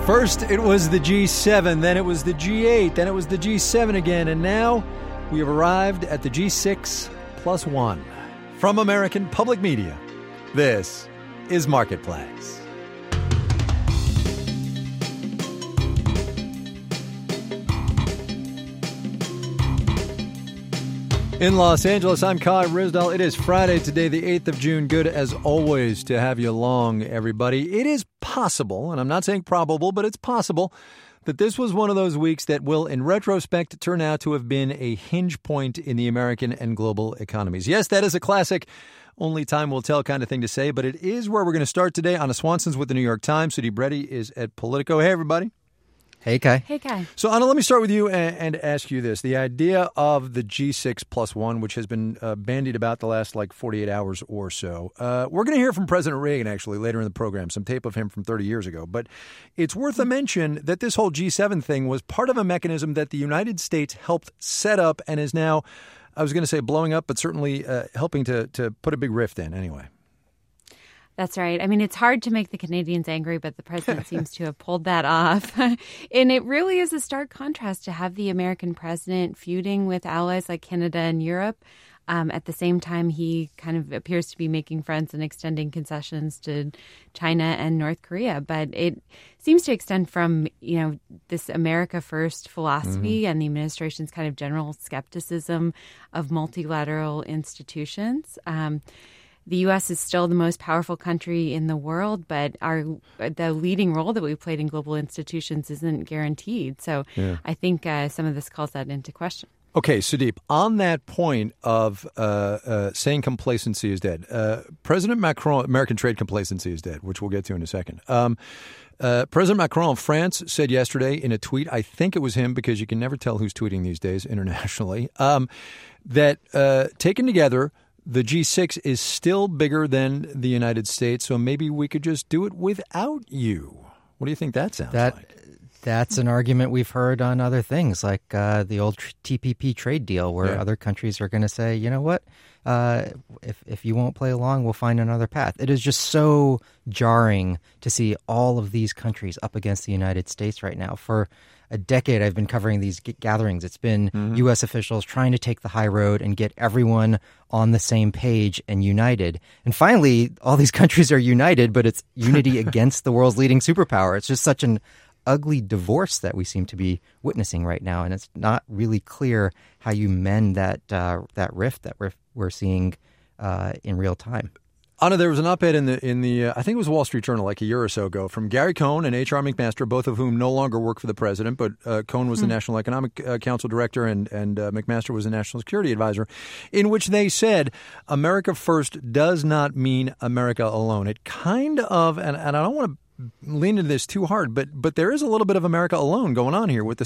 First, it was the G7, then it was the G8, then it was the G7 again, and now we have arrived at the G6 plus one. From American Public Media, this is Marketplace. In Los Angeles, I'm Kai Ryssdal. It is Friday today, the 8th of June. Good, as always, to have you along, everybody. It is possible, and I'm not saying probable, but it's possible, that this was one of those weeks that will, in retrospect, turn out to have been a hinge point in the American and global economies. Yes, that is a classic, only time will tell kind of thing to say, but it is where we're going to start today. Anna Swanson's with the New York Times. Sudip Reddy is at Politico. Hey, everybody. Hey, Kai. Hey, Kai. So, Anna, let me start with you and ask you this. The idea of the G6 plus one, which has been bandied about the last, 48 hours or so. We're going to hear from President Reagan, actually, later in the program, some tape of him from 30 years ago. But it's worth a mention that this whole G7 thing was part of a mechanism that the United States helped set up and is now, I was going to say blowing up, but certainly helping to put a big rift in anyway. That's right. I mean, it's hard to make the Canadians angry, but the president seems to have pulled that off. And it really is a stark contrast to have the American president feuding with allies like Canada and Europe. At the same time, he kind of appears to be making friends and extending concessions to China and North Korea. But it seems to extend from, this America First philosophy and the administration's kind of general skepticism of multilateral institutions. The U.S. is still the most powerful country in the world, but the leading role that we've played in global institutions isn't guaranteed. So I think some of this calls that into question. Okay, Sudip, on that point of saying complacency is dead, President Macron, American trade complacency is dead, which we'll get to in a second. President Macron of France said yesterday in a tweet, I think it was him because you can never tell who's tweeting these days internationally, that taken together, the G6 is still bigger than the United States, so maybe we could just do it without you. What do you think that sounds like? That's an argument we've heard on other things, like the old TPP trade deal, where other countries are going to say, you know what, if you won't play along, we'll find another path. It is just so jarring to see all of these countries up against the United States right now. For a decade, I've been covering these gatherings. It's been U.S. officials trying to take the high road and get everyone on the same page and united. And finally, all these countries are united, but it's unity against the world's leading superpower. It's just such an ugly divorce that we seem to be witnessing right now, and it's not really clear how you mend that rift that we're seeing in real time. Anna, there was an op-ed in the I think it was Wall Street Journal like a year or so ago from Gary Cohn and H.R. McMaster, both of whom no longer work for the president, but Cohn was the National Economic Council director and McMaster was the National Security Advisor, in which they said America First does not mean America alone. It kind of, and I don't want to lean into this too hard, but there is a little bit of America alone going on here with the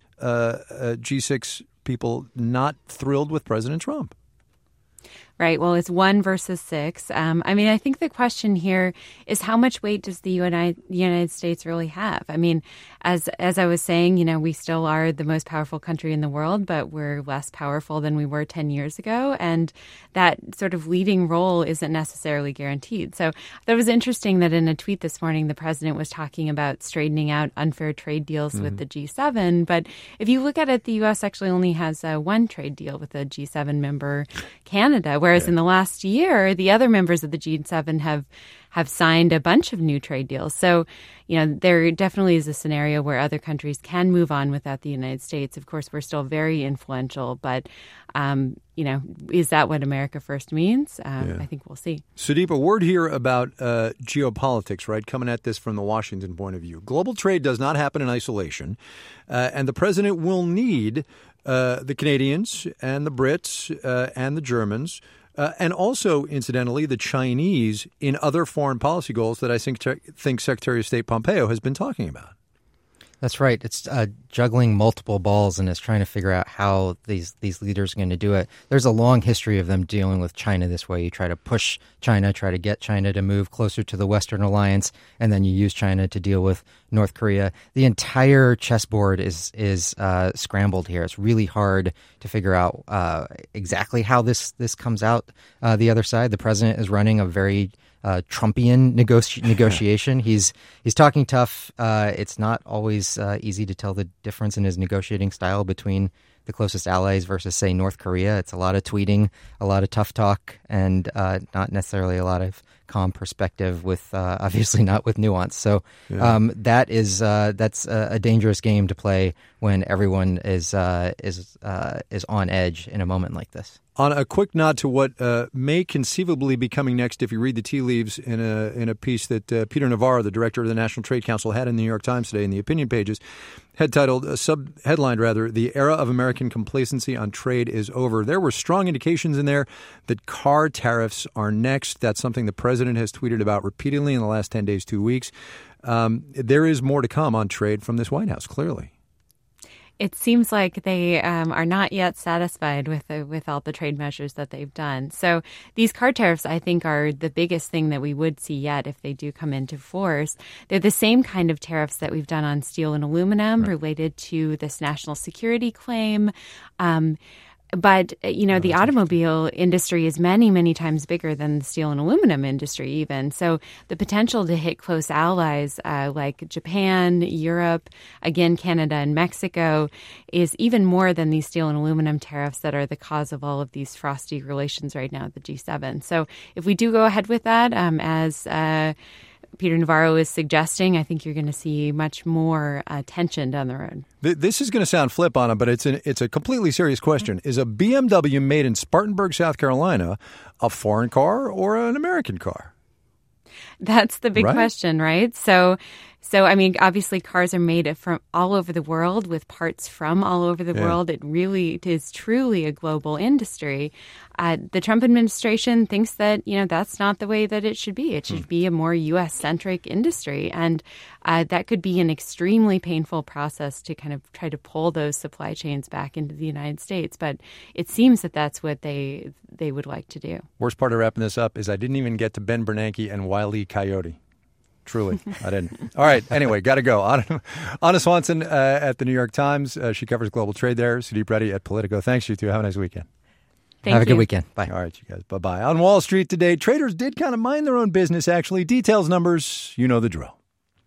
G6 people not thrilled with President Trump. Right. Well, it's 1 versus 6. I think the question here is how much weight does the United States really have? I mean, as I was saying, we still are the most powerful country in the world, but we're less powerful than we were 10 years ago. And that sort of leading role isn't necessarily guaranteed. So that was interesting that in a tweet this morning, the president was talking about straightening out unfair trade deals with the G7. But if you look at it, the U.S. actually only has one trade deal with a G7 member, Canada. Whereas in the last year, the other members of the G7 have signed a bunch of new trade deals. So, there definitely is a scenario where other countries can move on without the United States. Of course, we're still very influential, but, is that what America First means? I think we'll see. Sudip, a word here about geopolitics, right? Coming at this from the Washington point of view. Global trade does not happen in isolation, and the president will need the Canadians and the Brits and the Germans and also, incidentally, the Chinese in other foreign policy goals that I think Secretary of State Pompeo has been talking about. That's right. It's juggling multiple balls and is trying to figure out how these leaders are going to do it. There's a long history of them dealing with China this way. You try to push China, try to get China to move closer to the Western alliance, and then you use China to deal with North Korea. The entire chessboard is scrambled here. It's really hard to figure out exactly how this comes out the other side. The president is running a very Trumpian negotiation. He's talking tough. It's not always easy to tell the difference in his negotiating style between the closest allies versus, say, North Korea. It's a lot of tweeting, a lot of tough talk, and not necessarily a lot of calm perspective with obviously not with nuance. So that's a dangerous game to play when everyone is on edge in a moment like this. On a quick nod to what may conceivably be coming next, if you read the tea leaves in a piece that Peter Navarro, the director of the National Trade Council, had in the New York Times today in the opinion pages, subheadlined rather, "The era of American complacency on trade is over." There were strong indications in there that car tariffs are next. That's something the president has tweeted about repeatedly in the last 10 days, 2 weeks. There is more to come on trade from this White House, clearly. It seems like they are not yet satisfied with all the trade measures that they've done. So these car tariffs, I think, are the biggest thing that we would see yet if they do come into force. They're the same kind of tariffs that we've done on steel and aluminum related to this national security claim. But, the automobile industry is many, many times bigger than the steel and aluminum industry even. So the potential to hit close allies like Japan, Europe, again, Canada and Mexico is even more than these steel and aluminum tariffs that are the cause of all of these frosty relations right now at the G7. So if we do go ahead with that, as Peter Navarro is suggesting, I think you're going to see much more tension down the road. This is going to sound flip on it, but it's a completely serious question. Is a BMW made in Spartanburg, South Carolina, a foreign car or an American car? That's the big question, right? So, I mean, obviously cars are made from all over the world with parts from all over the world. It is truly a global industry. The Trump administration thinks that, that's not the way that it should be. It should be a more U.S.-centric industry. And that could be an extremely painful process to kind of try to pull those supply chains back into the United States. But it seems that that's what they would like to do. Worst part of wrapping this up is I didn't even get to Ben Bernanke and Wile E. Coyote. Truly, I didn't. All right. Anyway, got to go. Anna Swanson at the New York Times. She covers global trade there. Sudeep Reddy at Politico. Thanks, you two. Have a nice weekend. Have a good weekend. Bye. All right, you guys. Bye-bye. On Wall Street today, traders did kind of mind their own business, actually. Details, numbers, you know the drill.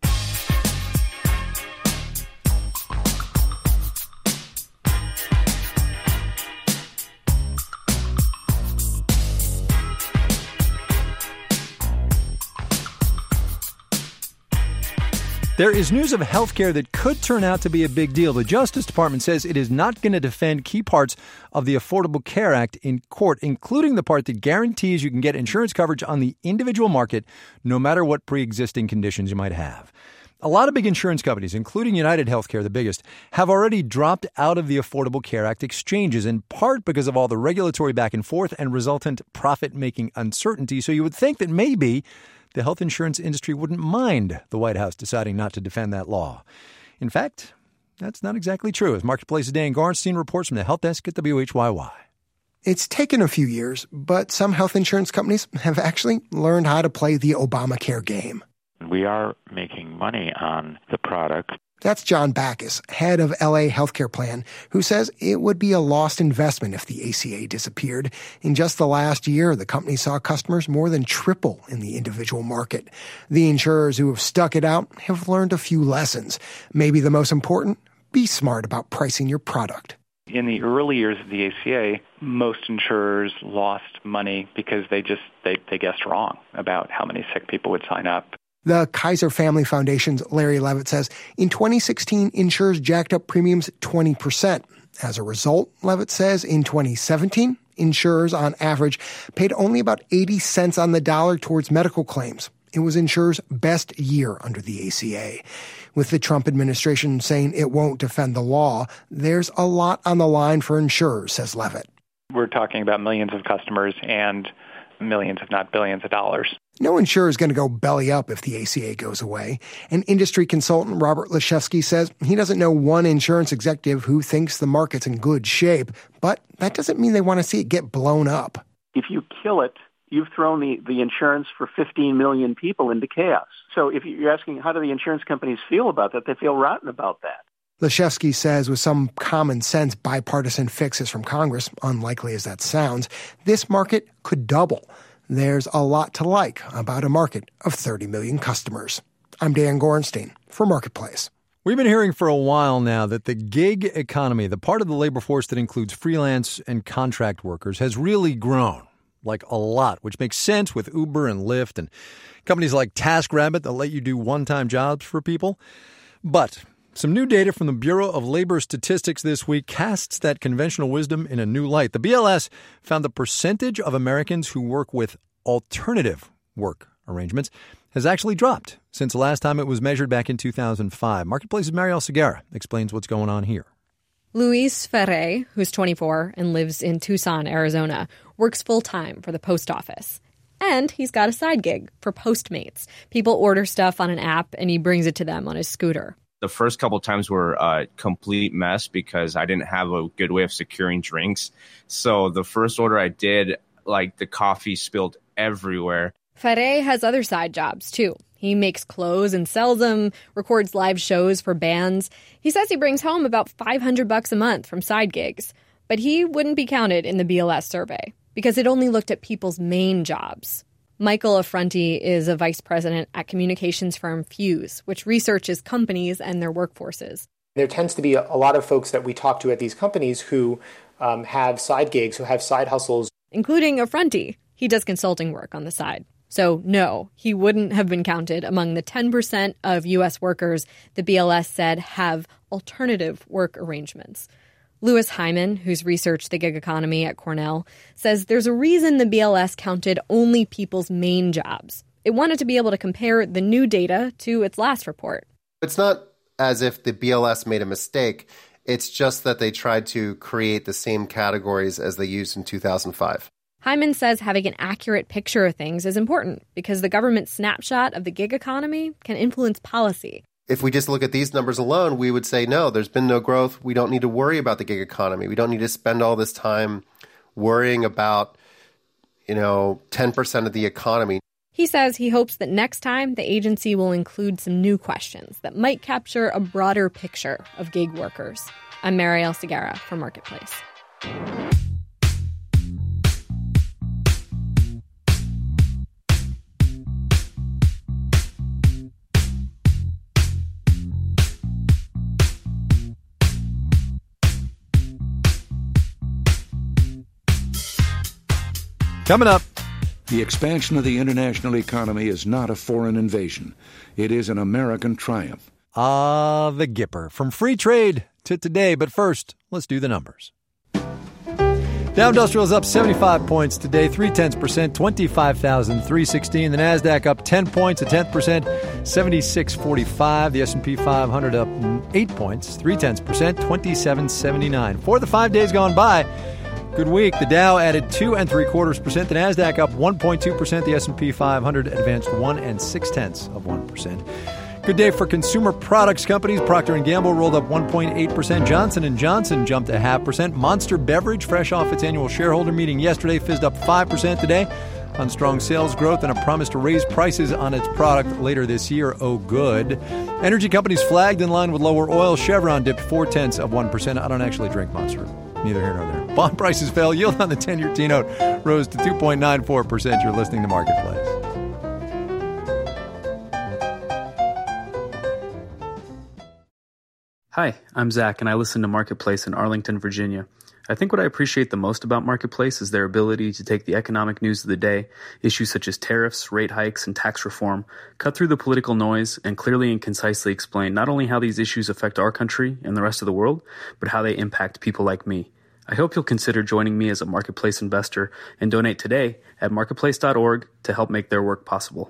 There is news of healthcare that could turn out to be a big deal. The Justice Department says it is not going to defend key parts of the Affordable Care Act in court, including the part that guarantees you can get insurance coverage on the individual market, no matter what pre-existing conditions you might have. A lot of big insurance companies, including United Healthcare, the biggest, have already dropped out of the Affordable Care Act exchanges, in part because of all the regulatory back and forth and resultant profit-making uncertainty. So you would think that maybe the health insurance industry wouldn't mind the White House deciding not to defend that law. In fact, that's not exactly true, as Marketplace's Dan Gorenstein reports from the Health Desk at WHYY. It's taken a few years, but some health insurance companies have actually learned how to play the Obamacare game. We are making money on the product. That's John Backus, head of LA Healthcare Plan, who says it would be a lost investment if the ACA disappeared. In just the last year, the company saw customers more than triple in the individual market. The insurers who have stuck it out have learned a few lessons. Maybe the most important, be smart about pricing your product. In the early years of the ACA, most insurers lost money because they guessed wrong about how many sick people would sign up. The Kaiser Family Foundation's Larry Levitt says in 2016, insurers jacked up premiums 20%. As a result, Levitt says in 2017, insurers on average paid only about 80 cents on the dollar towards medical claims. It was insurers' best year under the ACA. With the Trump administration saying it won't defend the law, there's a lot on the line for insurers, says Levitt. We're talking about millions of customers and millions, if not billions of dollars. No insurer is going to go belly up if the ACA goes away. And industry consultant Robert Leshevsky says he doesn't know one insurance executive who thinks the market's in good shape, but that doesn't mean they want to see it get blown up. If you kill it, you've thrown the insurance for 15 million people into chaos. So if you're asking how do the insurance companies feel about that, they feel rotten about that. Leshevsky says with some common sense bipartisan fixes from Congress, unlikely as that sounds, this market could double. there's a lot to like about a market of 30 million customers. I'm Dan Gorenstein for Marketplace. We've been hearing for a while now that the gig economy, the part of the labor force that includes freelance and contract workers, has really grown, like a lot, which makes sense with Uber and Lyft and companies like TaskRabbit that let you do one-time jobs for people. But some new data from the Bureau of Labor Statistics this week casts that conventional wisdom in a new light. The BLS found the percentage of Americans who work with alternative work arrangements has actually dropped since the last time it was measured back in 2005. Marketplace's Marielle Segarra explains what's going on here. Luis Ferre, who's 24 and lives in Tucson, Arizona, works full-time for the post office. And he's got a side gig for Postmates. People order stuff on an app, and he brings it to them on his scooter. The first couple of times were a complete mess because I didn't have a good way of securing drinks. So the first order I did, the coffee spilled everywhere. Ferre has other side jobs, too. He makes clothes and sells them, records live shows for bands. He says he brings home about $500 a month from side gigs. But he wouldn't be counted in the BLS survey because it only looked at people's main jobs. Michael Affronti is a vice president at communications firm Fuse, which researches companies and their workforces. There tends to be a lot of folks that we talk to at these companies who have side gigs, who have side hustles. Including Affronti. He does consulting work on the side. So, no, he wouldn't have been counted among the 10% of U.S. workers the BLS said have alternative work arrangements. Louis Hyman, who's researched the gig economy at Cornell, says there's a reason the BLS counted only people's main jobs. It wanted to be able to compare the new data to its last report. It's not as if the BLS made a mistake. It's just that they tried to create the same categories as they used in 2005. Hyman says having an accurate picture of things is important because the government snapshot of the gig economy can influence policy. If we just look at these numbers alone, we would say, no, there's been no growth. We don't need to worry about the gig economy. We don't need to spend all this time worrying about, 10% of the economy. He says he hopes that next time the agency will include some new questions that might capture a broader picture of gig workers. I'm Marielle Segarra for Marketplace. Coming up. The expansion of the international economy is not a foreign invasion. It is an American triumph. The Gipper. From free trade to today. But first, let's do the numbers. Dow Industrial is up 75 points today, 0.3%, 25,316. The NASDAQ up 10 points, 0.1%, 76.45. The S&P 500 up 8 points, 0.3%, 27.79. For the 5 days gone by, good week. The Dow added 2.75%. The NASDAQ up 1.2%. The S&P 500 advanced 1.6%. Good day for consumer products companies. Procter & Gamble rolled up 1.8%. Johnson & Johnson jumped 0.5%. Monster Beverage, fresh off its annual shareholder meeting yesterday, fizzed up 5% today on strong sales growth and a promise to raise prices on its product later this year. Oh, good. Energy companies flagged in line with lower oil. Chevron dipped 0.4%. I don't actually drink Monster. Neither here nor there. Bond prices fell. Yield on the 10-year T-note rose to 2.94%. You're listening to Marketplace. Hi, I'm Zach, and I listen to Marketplace in Arlington, Virginia. I think what I appreciate the most about Marketplace is their ability to take the economic news of the day, issues such as tariffs, rate hikes, and tax reform, cut through the political noise, and clearly and concisely explain not only how these issues affect our country and the rest of the world, but how they impact people like me. I hope you'll consider joining me as a Marketplace investor and donate today at marketplace.org to help make their work possible.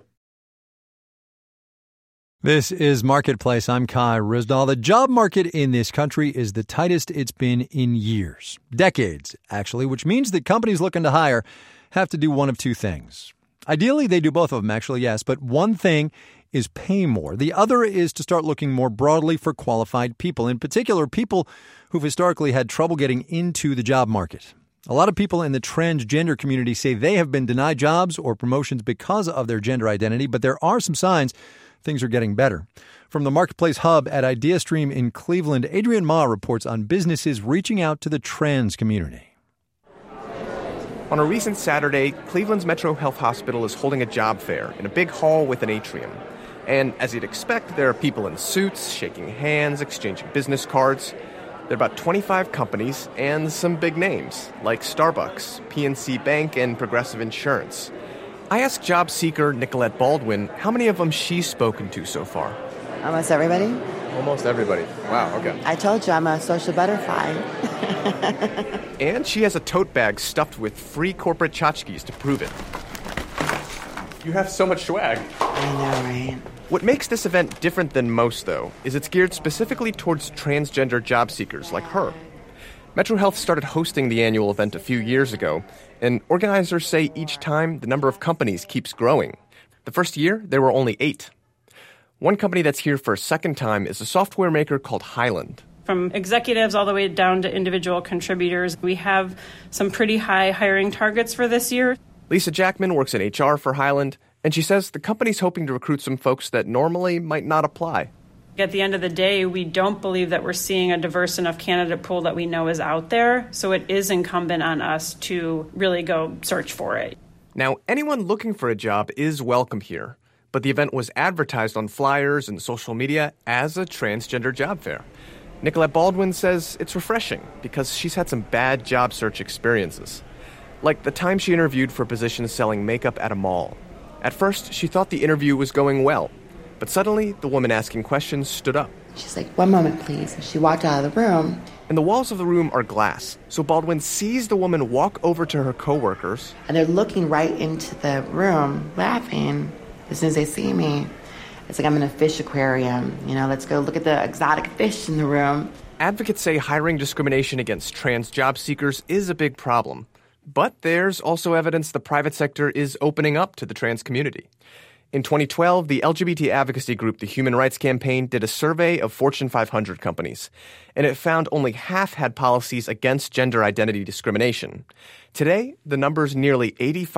This is Marketplace. I'm Kai Ryssdal. The job market in this country is the tightest it's been in years, decades, actually, which means that companies looking to hire have to do one of two things. Ideally, they do both of them, actually, yes, but one thing is pay more. The other is to start looking more broadly for qualified people, in particular, people who've historically had trouble getting into the job market. A lot of people in the transgender community say they have been denied jobs or promotions because of their gender identity, but there are some signs things are getting better. From the Marketplace Hub at IdeaStream in Cleveland, Adrian Ma reports on businesses reaching out to the trans community. On a recent Saturday, Cleveland's Metro Health Hospital is holding a job fair in a big hall with an atrium. And as you'd expect, there are people in suits, shaking hands, exchanging business cards. There are about 25 companies and some big names, like Starbucks, PNC Bank, and Progressive Insurance. I asked job seeker Nicolette Baldwin how many of them she's spoken to so far. Almost everybody. Almost everybody. Wow, okay. I told you I'm a social butterfly. And she has a tote bag stuffed with free corporate tchotchkes to prove it. You have so much swag. I know, right? What makes this event different than most, though, is it's geared specifically towards transgender job seekers like her. Metro Health started hosting the annual event a few years ago, and organizers say each time the number of companies keeps growing. The first year, there were only 8. One company that's here for a second time is a software maker called Hyland. From executives all the way down to individual contributors, we have some pretty high hiring targets for this year. Lisa Jackman works in HR for Hyland, and she says the company's hoping to recruit some folks that normally might not apply. At the end of the day, we don't believe that we're seeing a diverse enough candidate pool that we know is out there, so it is incumbent on us to really go search for it. Now, anyone looking for a job is welcome here, but the event was advertised on flyers and social media as a transgender job fair. Nicolette Baldwin says it's refreshing because she's had some bad job search experiences. Like the time she interviewed for a position selling makeup at a mall. At first, she thought the interview was going well, but suddenly the woman asking questions stood up. She's like, "One moment, please." And she walked out of the room. And the walls of the room are glass, so Baldwin sees the woman walk over to her coworkers. And they're looking right into the room, laughing as soon as they see me. It's like I'm in a fish aquarium. Let's go look at the exotic fish in the room. Advocates say hiring discrimination against trans job seekers is a big problem. But there's also evidence the private sector is opening up to the trans community. In 2012, the LGBT advocacy group, the Human Rights Campaign, did a survey of Fortune 500 companies, and it found only half had policies against gender identity discrimination. Today, the number's nearly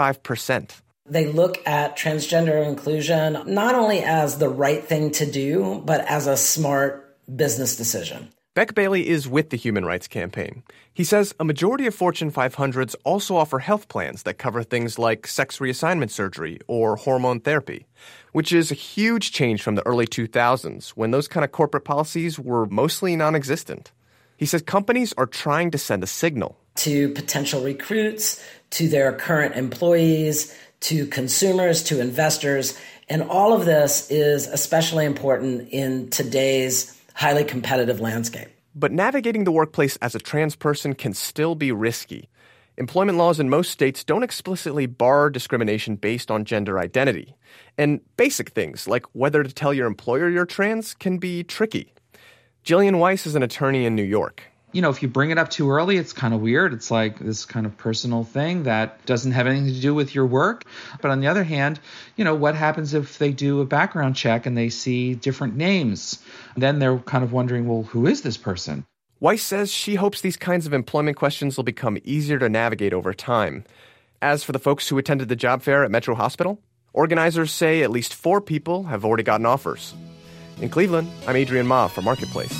85%. They look at transgender inclusion not only as the right thing to do, but as a smart business decision. Beck Bailey is with the Human Rights Campaign. He says a majority of Fortune 500s also offer health plans that cover things like sex reassignment surgery or hormone therapy, which is a huge change from the early 2000s when those kind of corporate policies were mostly non-existent. He says companies are trying to send a signal to potential recruits, to their current employees, to consumers, to investors, and all of this is especially important in today's highly competitive landscape. But navigating the workplace as a trans person can still be risky. Employment laws in most states don't explicitly bar discrimination based on gender identity. And basic things like whether to tell your employer you're trans can be tricky. Jillian Weiss is an attorney in New York. If you bring it up too early, it's kind of weird. It's like this kind of personal thing that doesn't have anything to do with your work. But on the other hand, what happens if they do a background check and they see different names? Then they're kind of wondering, well, who is this person? Weiss says she hopes these kinds of employment questions will become easier to navigate over time. As for the folks who attended the job fair at Metro Hospital, organizers say at least 4 people have already gotten offers. In Cleveland, I'm Adrian Ma for Marketplace.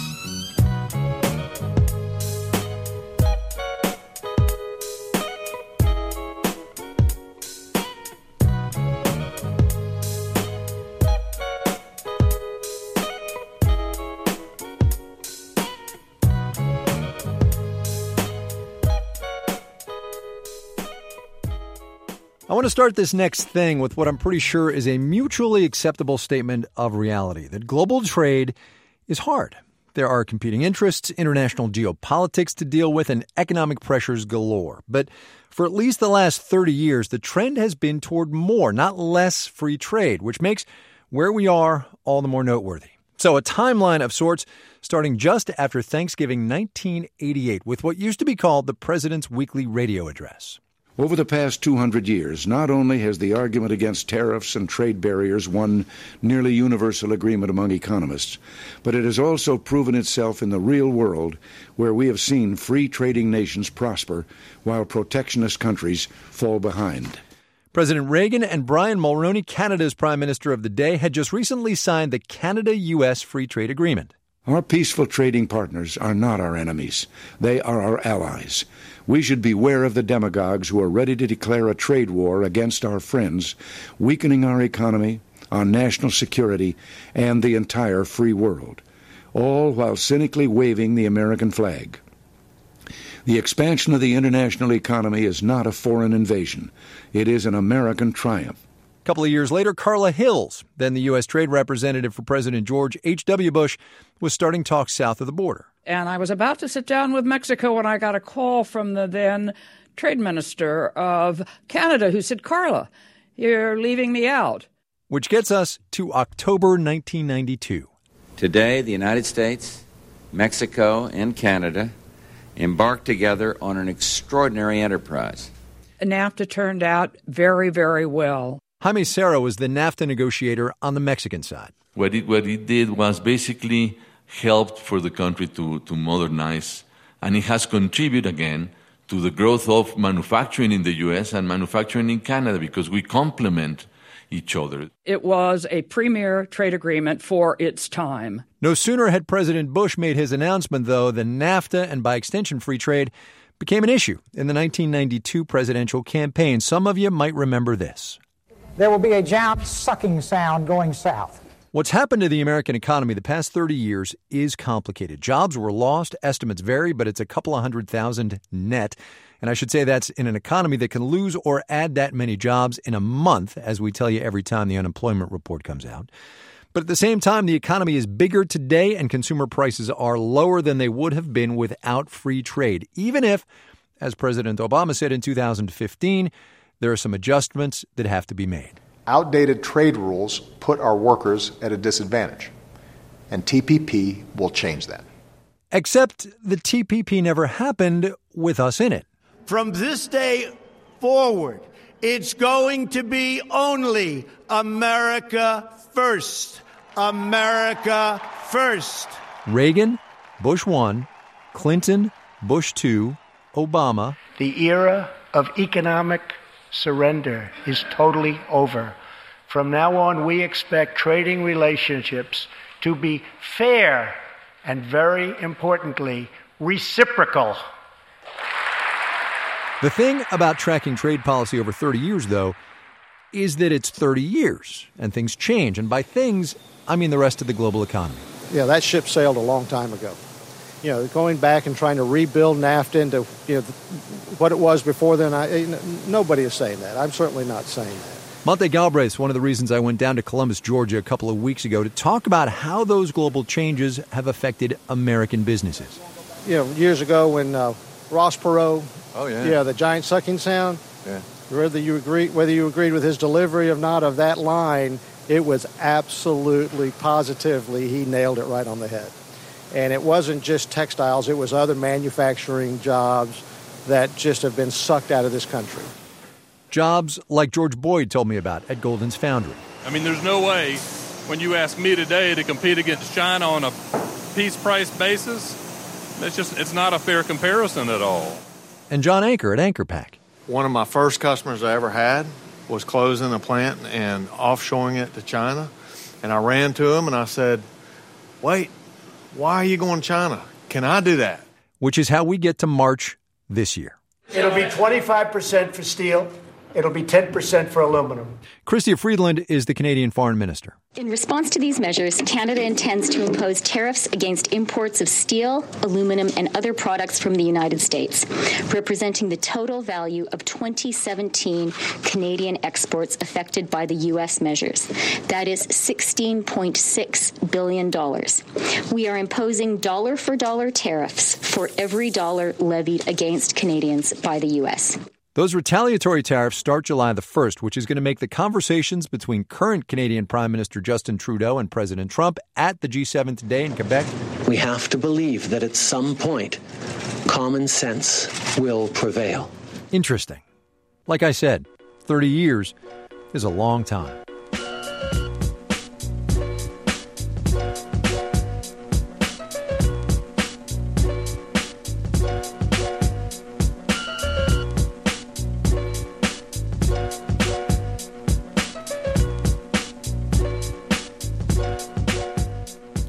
I want to start this next thing with what I'm pretty sure is a mutually acceptable statement of reality, that global trade is hard. There are competing interests, international geopolitics to deal with, and economic pressures galore. But for at least the last 30 years, the trend has been toward more, not less, free trade, which makes where we are all the more noteworthy. So a timeline of sorts starting just after Thanksgiving 1988 with what used to be called the President's Weekly Radio Address. Over the past 200 years, not only has the argument against tariffs and trade barriers won nearly universal agreement among economists, but it has also proven itself in the real world, where we have seen free trading nations prosper while protectionist countries fall behind. President Reagan and Brian Mulroney, Canada's prime minister of the day, had just recently signed the Canada-U.S. Free Trade Agreement. Our peaceful trading partners are not our enemies. They are our allies. We should beware of the demagogues who are ready to declare a trade war against our friends, weakening our economy, our national security, and the entire free world, all while cynically waving the American flag. The expansion of the international economy is not a foreign invasion. It is an American triumph. A couple of years later, Carla Hills, then the U.S. Trade Representative for President George H.W. Bush, was starting talks south of the border. And I was about to sit down with Mexico when I got a call from the then Trade Minister of Canada who said, "Carla, you're leaving me out." Which gets us to October 1992. Today, the United States, Mexico, and Canada embarked together on an extraordinary enterprise. NAFTA turned out very, very well. Jaime Serra was the NAFTA negotiator on the Mexican side. What it did was basically helped for the country to modernize, and it has contributed again to the growth of manufacturing in the U.S. and manufacturing in Canada because we complement each other. It was a premier trade agreement for its time. No sooner had President Bush made his announcement, though, than NAFTA and by extension free trade became an issue in the 1992 presidential campaign. Some of you might remember this. There will be a giant sucking sound going south. What's happened to the American economy the past 30 years is complicated. Jobs were lost. Estimates vary, but it's a couple of 100,000 net. And I should say that's in an economy that can lose or add that many jobs in a month, as we tell you every time the unemployment report comes out. But at the same time, the economy is bigger today and consumer prices are lower than they would have been without free trade, even if, as President Obama said in 2015, there are some adjustments that have to be made. Outdated trade rules put our workers at a disadvantage, and TPP will change that. Except the TPP never happened with us in it. From this day forward, it's going to be only America first. America first. Reagan, Bush 1, Clinton, Bush 2, Obama. The era of economic surrender is totally over. From now on, we expect trading relationships to be fair and, very importantly, reciprocal. The thing about tracking trade policy over 30 years, though, is that it's 30 years and things change. And by things, I mean the rest of the global economy. Yeah, that ship sailed a long time ago. You know, going back and trying to rebuild NAFTA into what it was before then, nobody is saying that. I'm certainly not saying that. Monte Galbraith, one of the reasons I went down to Columbus, Georgia a couple of weeks ago to talk about how those global changes have affected American businesses. You know, years ago when Ross Perot, the giant sucking sound, whether you agreed with his delivery or not of that line, it was absolutely, positively, he nailed it right on the head. And it wasn't just textiles, it was other manufacturing jobs that just have been sucked out of this country. Jobs like George Boyd told me about at Golden's Foundry. I mean, there's no way when you ask me today to compete against China on a piece price basis, it's not a fair comparison at all. And John Anker at Anker Pack. One of my first customers I ever had was closing a plant and offshoring it to China. And I ran to him and I said, wait, why are you going to China? Can I do that? Which is how we get to March this year. It'll be 25% for steel. It'll be 10% for aluminum. Chrystia Freeland is the Canadian Foreign Minister. In response to these measures, Canada intends to impose tariffs against imports of steel, aluminum, and other products from the United States, representing the total value of 2017 Canadian exports affected by the U.S. measures. That is $16.6 billion. We are imposing dollar-for-dollar tariffs for every dollar levied against Canadians by the U.S. Those retaliatory tariffs start July the 1st, which is going to make the conversations between current Canadian Prime Minister Justin Trudeau and President Trump at the G7 today in Quebec. We have to believe that at some point, common sense will prevail. Interesting. Like I said, 30 years is a long time.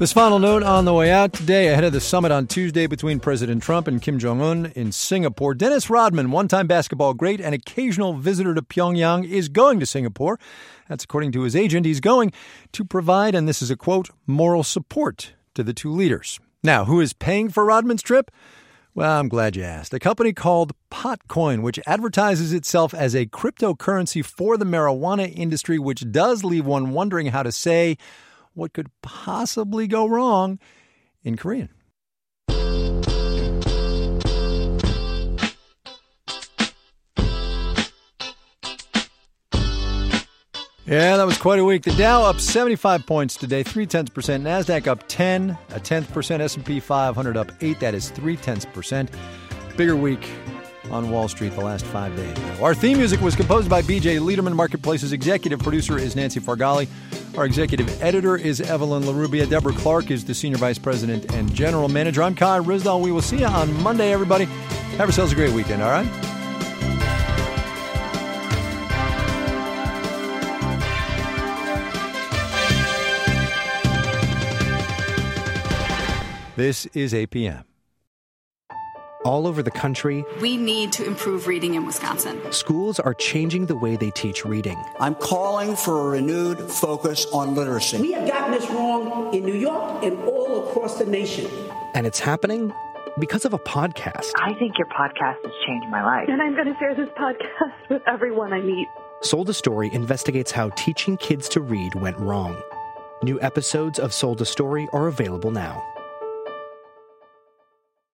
This final note on the way out today, ahead of the summit on Tuesday between President Trump and Kim Jong-un in Singapore. Dennis Rodman, one-time basketball great and occasional visitor to Pyongyang, is going to Singapore. That's according to his agent. He's going to provide, and this is a quote, moral support to the two leaders. Now, who is paying for Rodman's trip? Well, I'm glad you asked. A company called Potcoin, which advertises itself as a cryptocurrency for the marijuana industry, which does leave one wondering how to say what could possibly go wrong in Korean. Yeah, that was quite a week. The Dow up 75 points today, 0.3%. NASDAQ up 10, 0.1%. S&P 500 up 8, that is 0.3%. Bigger week on Wall Street the last 5 days. Our theme music was composed by B.J. Liederman. Marketplace's executive producer is Nancy Fargali. Our executive editor is Evelyn LaRubia. Deborah Clark is the senior vice president and general manager. I'm Kai Rizdal. We will see you on Monday, everybody. Have yourselves a great weekend, all right? This is APM. All over the country, we need to improve reading in Wisconsin. Schools are changing the way they teach reading. I'm calling for a renewed focus on literacy. We have gotten this wrong in New York and all across the nation. And it's happening because of a podcast. I think your podcast has changed my life. And I'm going to share this podcast with everyone I meet. Sold a Story investigates how teaching kids to read went wrong. New episodes of Sold a Story are available now.